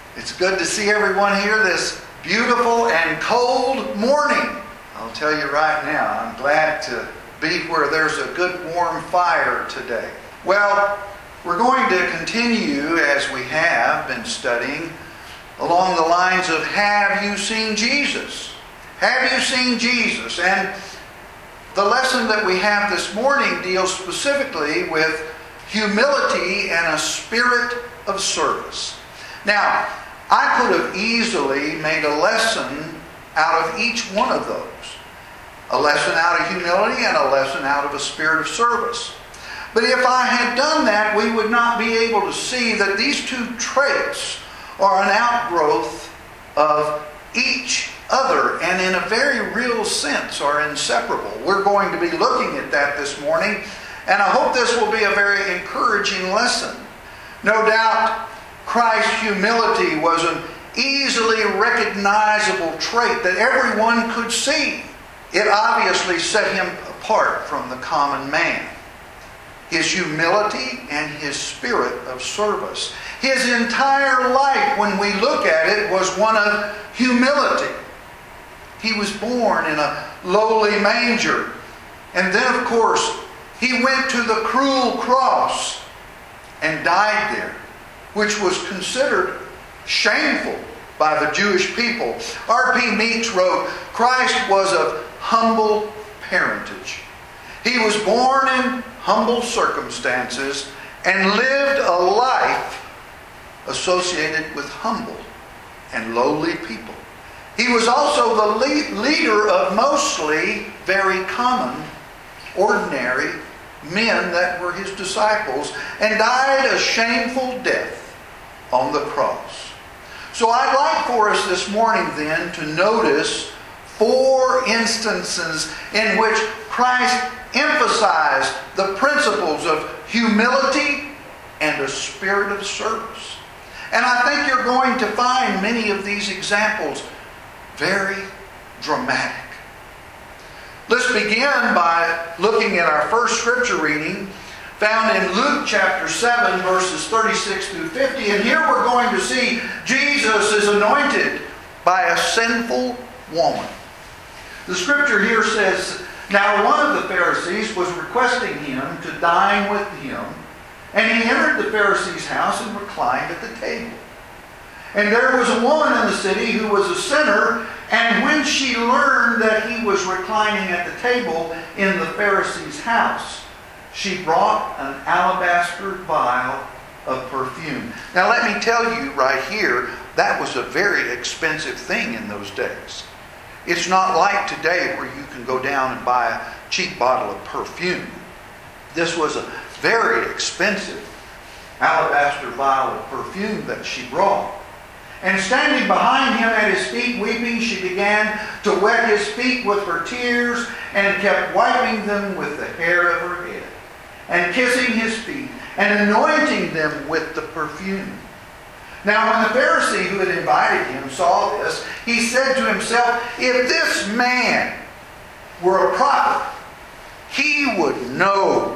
It's good to see everyone here this beautiful and cold morning. I'll tell you right now, I'm glad to be where there's a good warm fire today. Well, we're going to continue, as we have been studying, along the lines of Have You Seen Jesus? Have you seen Jesus? And the lesson that we have this morning deals specifically with humility and a spirit of service. Now, I could have easily made a lesson out of each one of those. A lesson out of humility and a lesson out of a spirit of service. But if I had done that, we would not be able to see that these two traits are an outgrowth of each other and in a very real sense are inseparable. We're going to be looking at that this morning, and I hope this will be a very encouraging lesson. No doubt, Christ's humility was an easily recognizable trait that everyone could see. It obviously set him apart from the common man. His humility and his spirit of service. His entire life, when we look at it, was one of humility. He was born in a lowly manger. And then, of course, he went to the cruel cross and died there, which was considered shameful by the Jewish people. R.P. Meeks wrote, Christ was of humble parentage. He was born in humble circumstances and lived a life associated with humble and lowly people. He was also the leader of mostly very common, ordinary men that were his disciples and died a shameful death on the cross. So I'd like for us this morning then to notice 4 instances in which Christ emphasized the principles of humility and a spirit of service. And I think you're going to find many of these examples very dramatic. Let's begin by looking at our first scripture reading found in Luke chapter 7 verses 36 through 50. And here we're going to see Jesus is anointed by a sinful woman. The scripture here says, Now one of the Pharisees was requesting him to dine with him, and he entered the Pharisee's house and reclined at the table. And there was a woman in the city who was a sinner, and when she learned that he was reclining at the table in the Pharisee's house, she brought an alabaster vial of perfume. Now let me tell you right here, that was a very expensive thing in those days. It's not like today where you can go down and buy a cheap bottle of perfume. This was a very expensive alabaster vial of perfume that she brought. And standing behind him at his feet, weeping, she began to wet his feet with her tears and kept wiping them with the hair of her head and kissing his feet and anointing them with the perfume. Now when the Pharisee who had invited him saw this, he said to himself, If this man were a prophet, he would know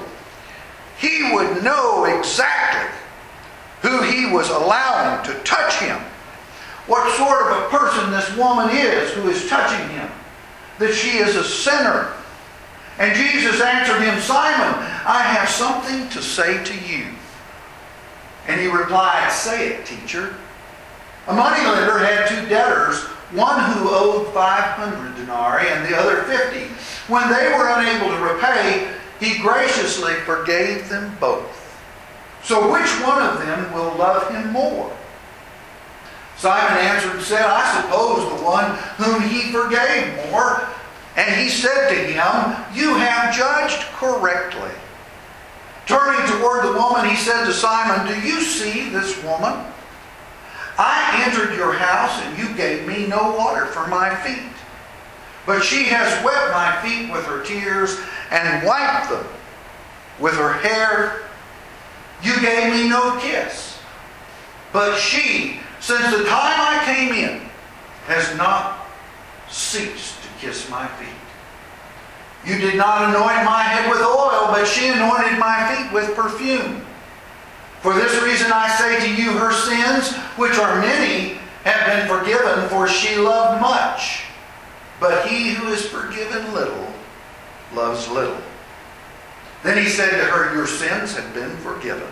exactly who he was allowing to touch him. What sort of a person this woman is who is touching him. That she is a sinner. And Jesus answered him, Simon, I have something to say to you. And he replied, Say it, teacher. A moneylender had 2 debtors, one who owed 500 denarii and the other 50. When they were unable to repay, he graciously forgave them both. So which one of them will love him more? Simon answered and said, I suppose the one whom he forgave more. And he said to him, You have judged correctly. Turning toward the woman, he said to Simon, Do you see this woman? I entered your house and you gave me no water for my feet. But she has wet my feet with her tears and wiped them with her hair. You gave me no kiss. But she, since the time I came in, has not ceased to kiss my feet. You did not anoint my head with oil, but she anointed my feet with perfume. For this reason I say to you, her sins, which are many, have been forgiven, for she loved much. But he who is forgiven little loves little." Then he said to her, "Your sins have been forgiven."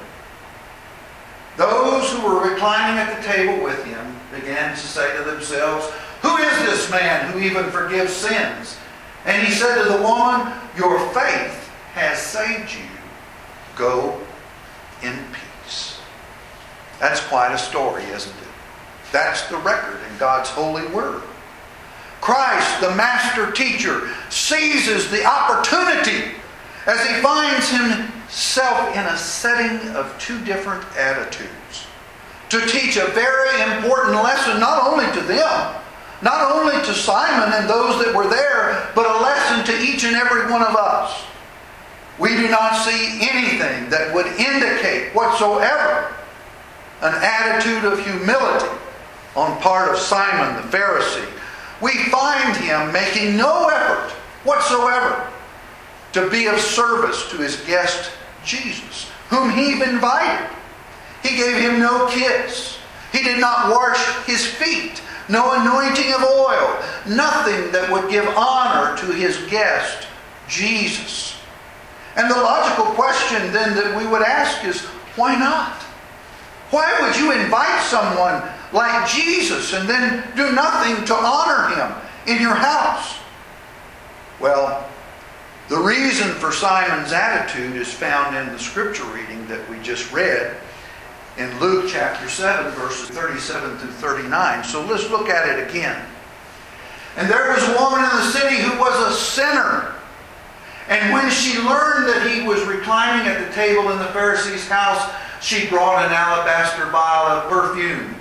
Those who were reclining at the table with him began to say to themselves, "Who is this man who even forgives sins?" And he said to the woman, "Your faith has saved you. Go in peace." That's quite a story, isn't it? That's the record in God's holy word. Christ, the master teacher, seizes the opportunity as he finds himself in a setting of two different attitudes to teach a very important lesson, not only to them, not only to Simon and those that were there, but a lesson to each and every one of us. We do not see anything that would indicate whatsoever an attitude of humility on part of Simon the Pharisee. We find him making no effort whatsoever to be of service to his guest Jesus, whom he invited. He gave him no kiss. He did not wash his feet. No anointing of oil. Nothing that would give honor to his guest Jesus. And the logical question then that we would ask is, why not? Why would you invite someone like Jesus and then do nothing to honor him in your house? Well, the reason for Simon's attitude is found in the scripture reading that we just read in Luke chapter 7, verses 37 through 39. So let's look at it again. "And there was a woman in the city who was a sinner. And when she learned that he was reclining at the table in the Pharisee's house, she brought an alabaster vial of perfume.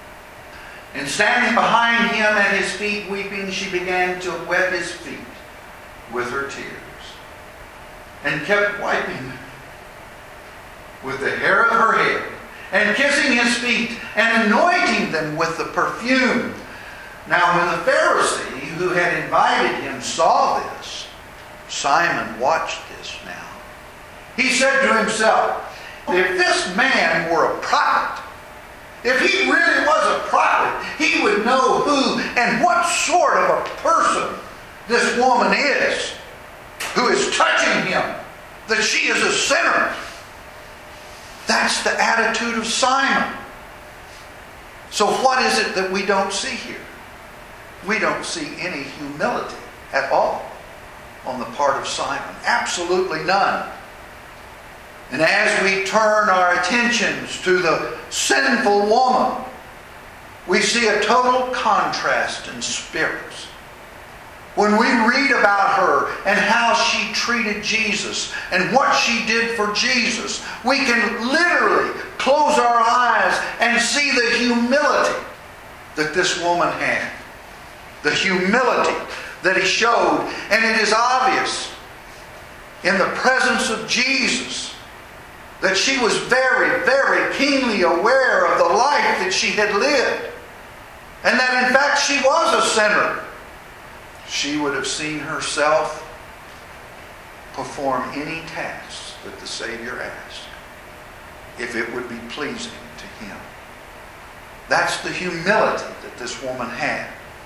And standing behind him at his feet weeping, she began to wet his feet with her tears, and kept wiping them with the hair of her head, and kissing his feet, and anointing them with the perfume. Now when the Pharisee who had invited him saw this," Simon watched this now, "he said to himself, if this man were a prophet, if he really was a prophet, he would know who and what sort of a person this woman is who is touching him, that she is a sinner." That's the attitude of Simon. So what is it that we don't see here? We don't see any humility at all on the part of Simon. Absolutely none. And as we turn our attentions to the sinful woman, we see a total contrast in spirits. When we read about her and how she treated Jesus and what she did for Jesus, we can literally close our eyes and see the humility that this woman had. The humility that he showed. And it is obvious in the presence of Jesus that she was very, very keenly aware of the life that she had lived. And that in fact she was a sinner. She would have seen herself perform any task that the Savior asked, if it would be pleasing to him. That's the humility that this woman had.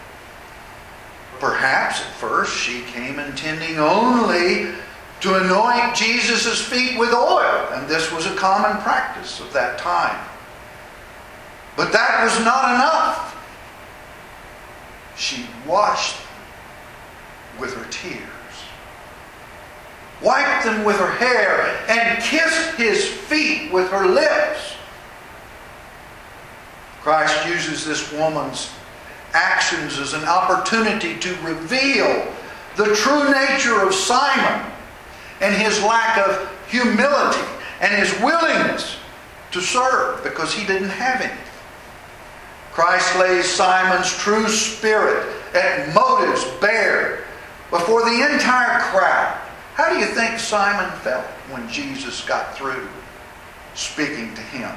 Perhaps at first she came intending only to anoint Jesus' feet with oil, and this was a common practice of that time. But that was not enough. She washed them with her tears, wiped them with her hair, and kissed his feet with her lips. Christ uses this woman's actions as an opportunity to reveal the true nature of Simon and his lack of humility and his willingness to serve because he didn't have any. Christ lays Simon's true spirit and motives bare before the entire crowd. How do you think Simon felt when Jesus got through speaking to him?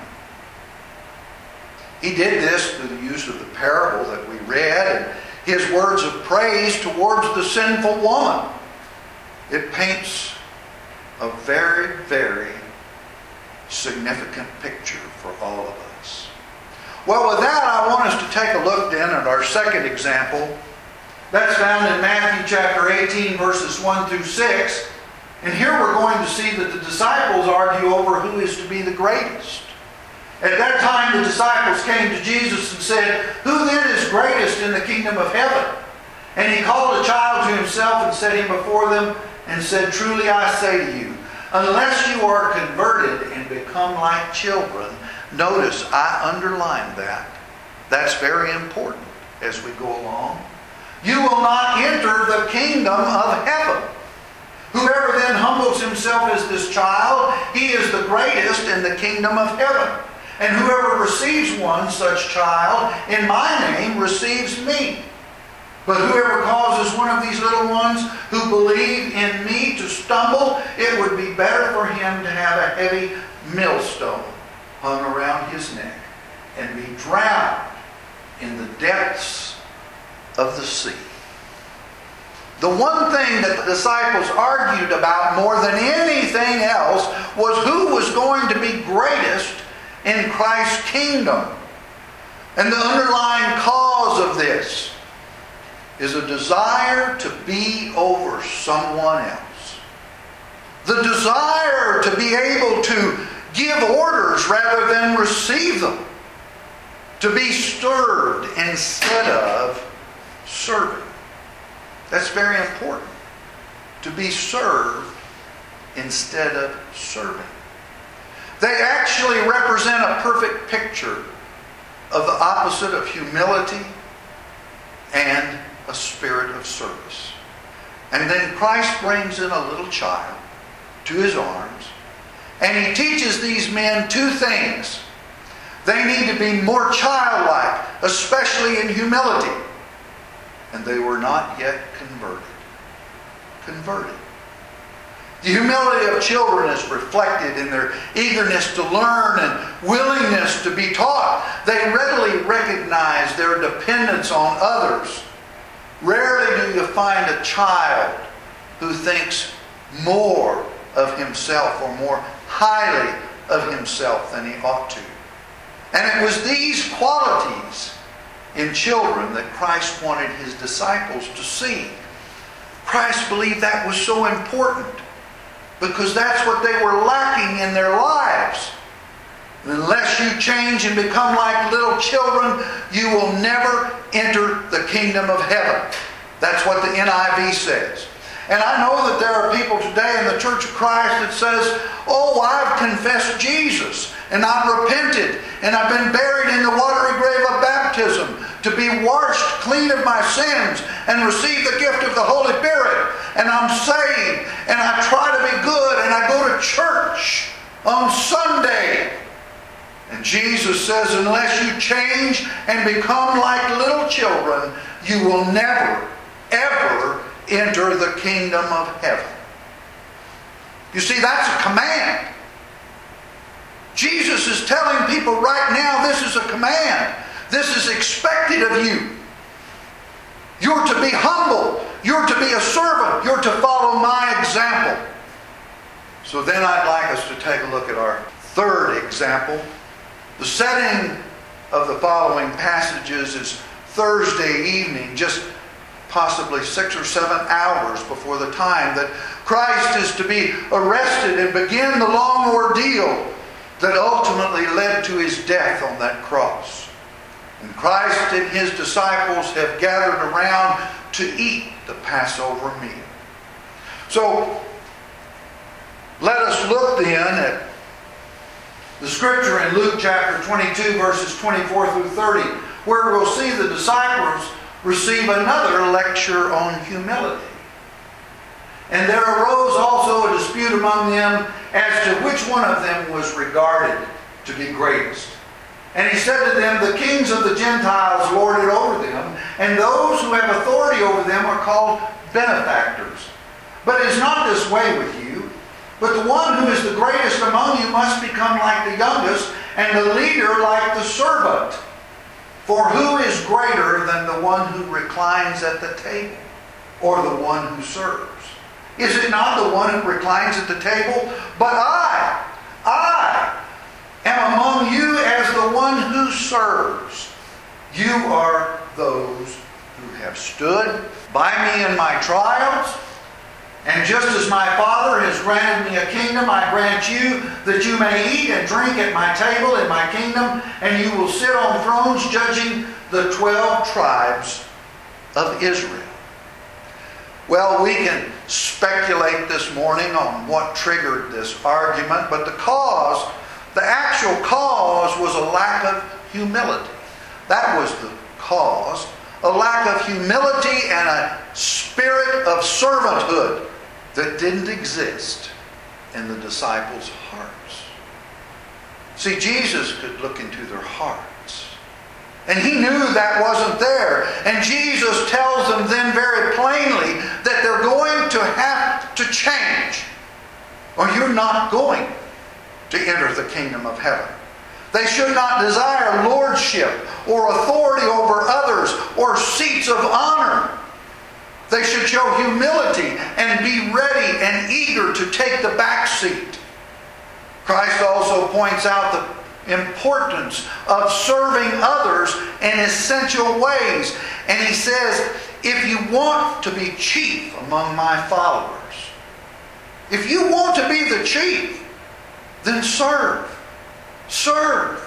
He did this through the use of the parable that we read and his words of praise towards the sinful woman. It paints a very, very significant picture for all of us. Well, with that, I want us to take a look then at our second example. That's found in Matthew chapter 18, verses 1 through 6. And here we're going to see that the disciples argue over who is to be the greatest. At that time, the disciples came to Jesus and said, "Who then is greatest in the kingdom of heaven?" And he called a child to himself and set him before them and said, "Truly I say to you, unless you are converted and become like children," notice I underlined that. That's very important as we go along. "You will not enter the kingdom of heaven. Whoever then humbles himself as this child, he is the greatest in the kingdom of heaven. And whoever receives one such child in my name receives me. But whoever causes one of these little ones who believe in me to stumble, it would be better for him to have a heavy millstone hung around his neck and be drowned in the depths of the sea." The one thing that the disciples argued about more than anything else was who was going to be greatest in Christ's kingdom. And the underlying cause of this is a desire to be over someone else. The desire to be able to give orders rather than receive them. To be served instead of serving. That's very important. To be served instead of serving. They actually represent a perfect picture of the opposite of humility and a spirit of service. And then Christ brings in a little child to his arms, and he teaches these men two things. They need to be more childlike, especially in humility. And they were not yet converted. Converted. The humility of children is reflected in their eagerness to learn and willingness to be taught. They readily recognize their dependence on others. Rarely do you find a child who thinks more of himself or more highly of himself than he ought to. And it was these qualities in children that Christ wanted his disciples to see. Christ believed that was so important because that's what they were lacking in their lives. Unless you change and become like little children, you will never enter the kingdom of heaven. That's what the NIV says. And I know that there are people today in the Church of Christ that says, "Oh, I've confessed Jesus, and I've repented, and I've been buried in the watery grave of baptism to be washed clean of my sins and receive the gift of the Holy Spirit. And I'm saved, and I try to be good, and I go to church on Sunday." And Jesus says, unless you change and become like little children, you will never, ever enter the kingdom of heaven. You see, that's a command. Jesus is telling people right now, this is a command. This is expected of you. You're to be humble. You're to be a servant. You're to follow my example. So then I'd like us to take a look at our third example. The setting of the following passages is Thursday evening, just possibly 6 or 7 hours before the time that Christ is to be arrested and begin the long ordeal that ultimately led to his death on that cross. And Christ and his disciples have gathered around to eat the Passover meal. So, let us look then at the scripture in Luke chapter 22, verses 24 through 30, where we'll see the disciples receive another lecture on humility. And there arose also a dispute among them as to which one of them was regarded to be greatest. And he said to them, "The kings of the Gentiles lord it over them, and those who have authority over them are called benefactors. But it is not this way with you. But the one who is the greatest among you must become like the youngest, and the leader like the servant. For who is greater than the one who reclines at the table, or the one who serves? Is it not the one who reclines at the table? But I serves. You are those who have stood by me in my trials. And just as my Father has granted me a kingdom, I grant you that you may eat and drink at my table in my kingdom, and you will sit on thrones judging the 12 tribes of Israel. Well, we can speculate this morning on what triggered this argument, but the actual cause was a lack of humility. That was the cause. A lack of humility and a spirit of servanthood that didn't exist in the disciples' hearts. See, Jesus could look into their hearts. And he knew that wasn't there. And Jesus tells them then very plainly that they're going to have to change, or you're not going to enter the kingdom of heaven. They should not desire lordship or authority over others or seats of honor. They should show humility and be ready and eager to take the back seat. Christ also points out the importance of serving others in essential ways. And he says, if you want to be chief among my followers, if you want to be the chief, then serve. Serve.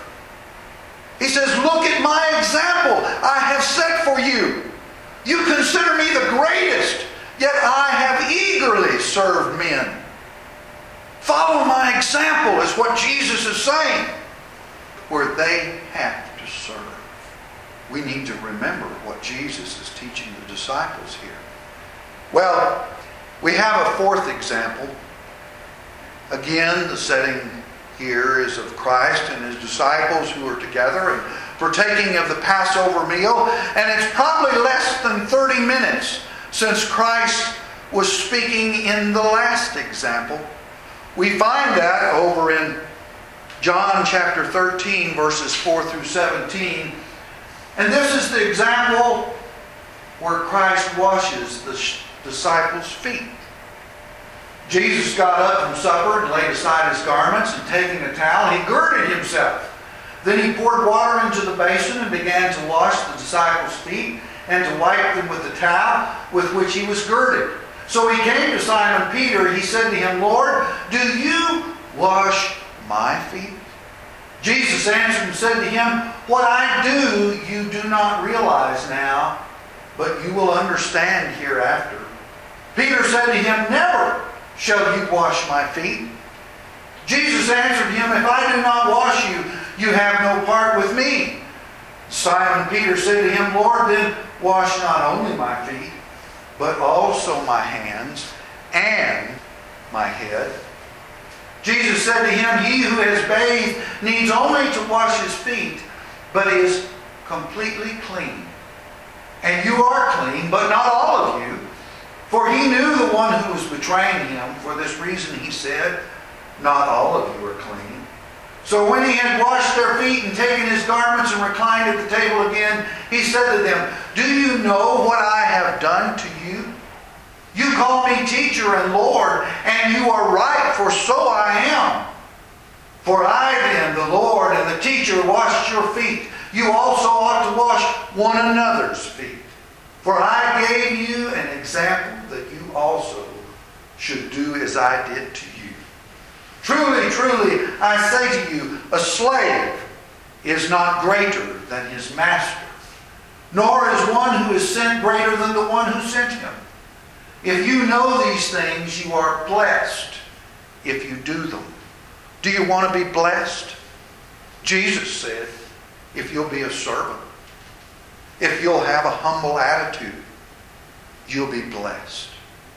He says, look at my example I have set for you. You consider me the greatest, yet I have eagerly served men. Follow my example is what Jesus is saying, where they have to serve. We need to remember what Jesus is teaching the disciples here. Well, we have a fourth example. Again, the setting here is of Christ and his disciples who are together and partaking of the Passover meal. And it's probably less than 30 minutes since Christ was speaking in the last example. We find that over in John chapter 13, verses 4 through 17. And this is the example where Christ washes the disciples' feet. Jesus got up from supper and laid aside his garments, and taking a towel, he girded himself. Then he poured water into the basin and began to wash the disciples' feet and to wipe them with the towel with which he was girded. So he came to Simon Peter. He said to him, Lord, do you wash my feet? Jesus answered and said to him, what I do you do not realize now, but you will understand hereafter. Peter said to him, never shall you wash my feet. Jesus answered him, if I do not wash you, you have no part with me. Simon Peter said to him, Lord, then wash not only my feet, but also my hands and my head. Jesus said to him, he who has bathed needs only to wash his feet, but is completely clean. And you are clean, but not all of you. For he knew the one who was betraying him. For this reason he said, not all of you are clean. So when he had washed their feet and taken his garments and reclined at the table again, he said to them, do you know what I have done to you? You call me teacher and Lord, and you are right, for so I am. For I then, the Lord and the teacher, washed your feet. You also ought to wash one another's feet. For I gave you an example that you also should do as I did to you. Truly, truly, I say to you, a slave is not greater than his master, nor is one who is sent greater than the one who sent him. If you know these things, you are blessed if you do them. Do you want to be blessed? Jesus said, if you'll be a servant, if you'll have a humble attitude, you'll be blessed.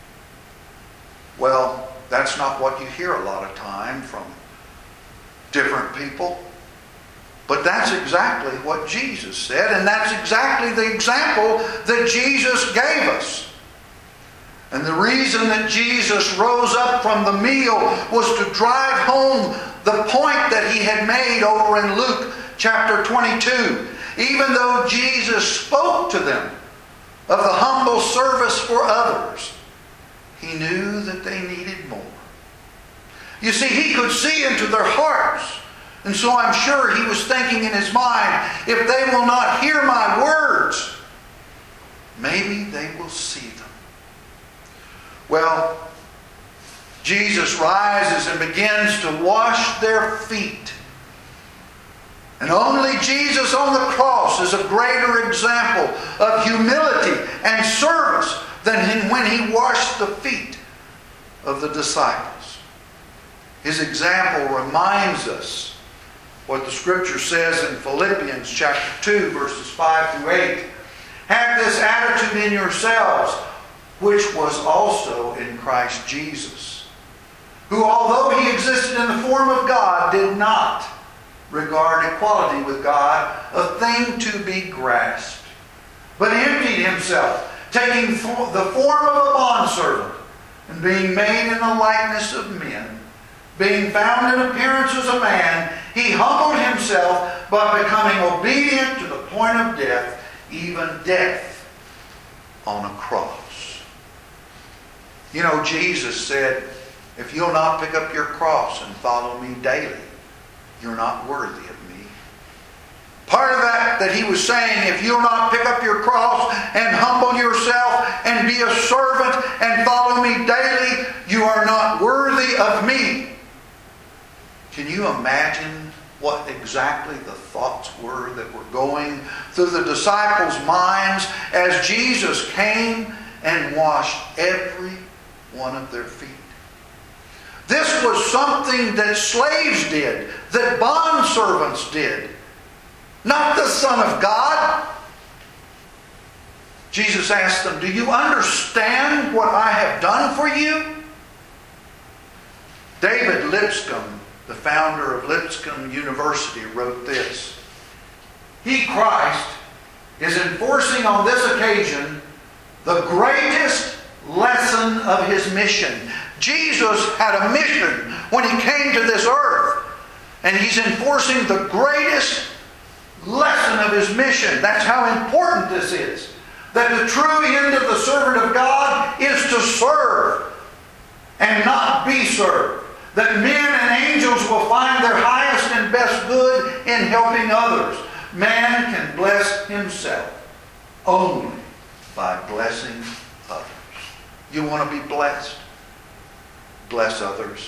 Well, that's not what you hear a lot of time from different people. But that's exactly what Jesus said, and that's exactly the example that Jesus gave us. And the reason that Jesus rose up from the meal was to drive home the point that he had made over in Luke chapter 22. Even though Jesus spoke to them of the humble service for others, he knew that they needed more. You see, he could see into their hearts. And so I'm sure he was thinking in his mind, if they will not hear my words, maybe they will see them. Well, Jesus rises and begins to wash their feet. And only Jesus on the cross is a greater example of humility and service than when he washed the feet of the disciples. His example reminds us what the Scripture says in Philippians chapter 2, verses 5 through 8. Have this attitude in yourselves, which was also in Christ Jesus, who, although he existed in the form of God, did not regard equality with God a thing to be grasped, but emptied himself, taking the form of a bondservant, and being made in the likeness of men, being found in appearance as a man, he humbled himself by becoming obedient to the point of death, even death on a cross. You know, Jesus said, if you'll not pick up your cross and follow me daily, you're not worthy of me. Part of that he was saying, if you'll not pick up your cross and humble yourself and be a servant and follow me daily, you are not worthy of me. Can you imagine what exactly the thoughts were that were going through the disciples' minds as Jesus came and washed every one of their feet? This was something that slaves did, that bondservants did, not the Son of God. Jesus asked them, do you understand what I have done for you? David Lipscomb, the founder of Lipscomb University, wrote this: He, Christ, is enforcing on this occasion the greatest lesson of his mission. Jesus had a mission when he came to this earth, and he's enforcing the greatest lesson of his mission. That's how important this is. That the true end of the servant of God is to serve and not be served. That men and angels will find their highest and best good in helping others. Man can bless himself only by blessing others. You want to be blessed? Bless others.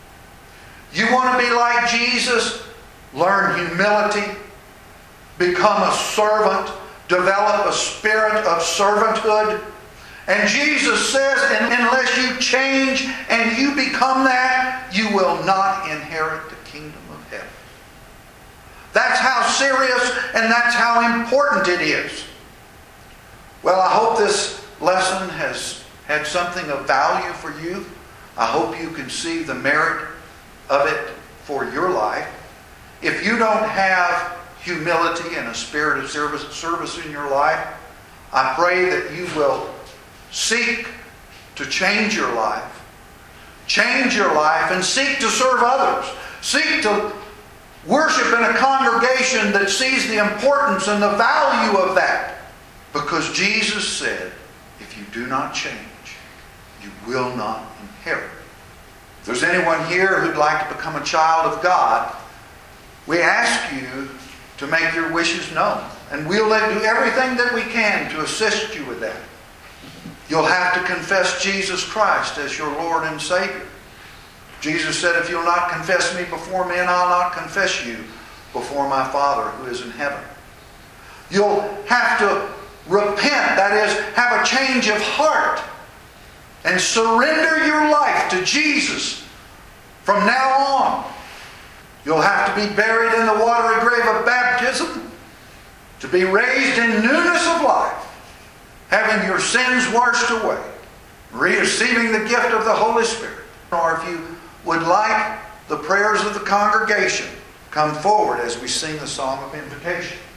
You want to be like Jesus? Learn humility. Become a servant. Develop a spirit of servanthood. And Jesus says, unless you change and you become that, you will not inherit the kingdom of heaven. That's how serious and that's how important it is. Well, I hope this lesson has had something of value for you. I hope you can see the merit of it for your life. If you don't have humility and a spirit of service in your life, I pray that you will seek to change your life. Change your life and seek to serve others. Seek to worship in a congregation that sees the importance and the value of that. Because Jesus said, if you do not change, you will not inherit. If there's anyone here who'd like to become a child of God, we ask you to make your wishes known. And we'll do everything that we can to assist you with that. You'll have to confess Jesus Christ as your Lord and Savior. Jesus said, if you'll not confess me before men, I'll not confess you before my Father who is in heaven. You'll have to repent, that is, have a change of heart, and surrender your life to Jesus from now on. You'll have to be buried in the watery grave of baptism, to be raised in newness of life, having your sins washed away, receiving the gift of the Holy Spirit. Or if you would like the prayers of the congregation, come forward as we sing the song of invitation.